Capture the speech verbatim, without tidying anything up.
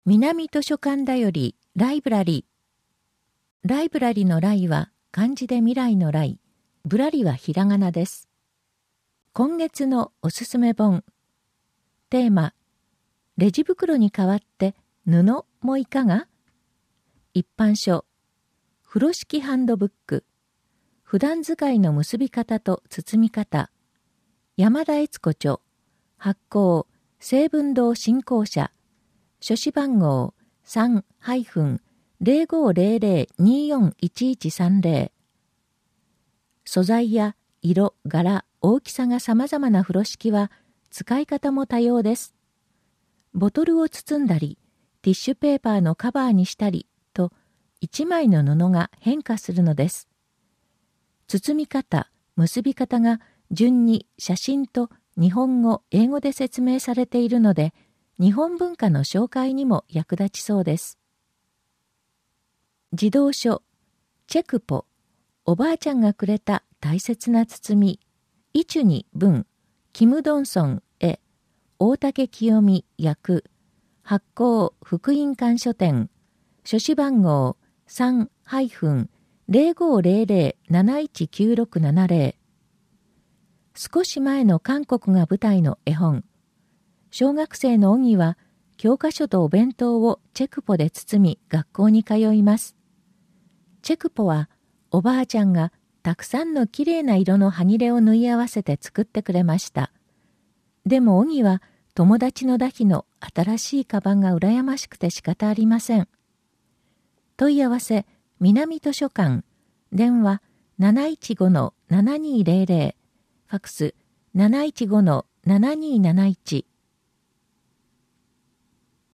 南図書館だよりライブラリー。ライブラリのライは漢字で未来のライ、ブラリはひらがなです。今月のおすすめ本。テーマ、レジ袋に代わって布もいかが？一般書、風呂敷ハンドブック、普段使いの結び方と包み方、山田悦子著、発行、成文堂新興社、書誌番号 さん ゼロごゼロゼロ によんいちいちさんゼロ。素材や色、柄、大きさが様々な風呂敷は使い方も多様です。ボトルを包んだり、ティッシュペーパーのカバーにしたりと、一枚の布が変化するのです。包み方、結び方が順に写真と日本語、英語で説明されているので、日本文化の紹介にも役立ちそうです。児童書、チェクポ、おばあちゃんがくれた大切な包み、イチュニ文、キム・ドンソン絵、大竹清美訳、発行福音館書店、書誌番号 さん ゼロごゼロゼロ なないちきゅうろくななゼロ。少し前の韓国が舞台の絵本。小学生のオギは教科書とお弁当をチェクポで包み学校に通います。チェクポはおばあちゃんがたくさんのきれいな色のはぎれを縫い合わせて作ってくれました。でもオギは友達のダヒの新しいカバンが羨ましくて仕方ありません。問い合わせ南図書館、電話 なないちごのななにゼロゼロ、ファクス なないちごのななにーなないち。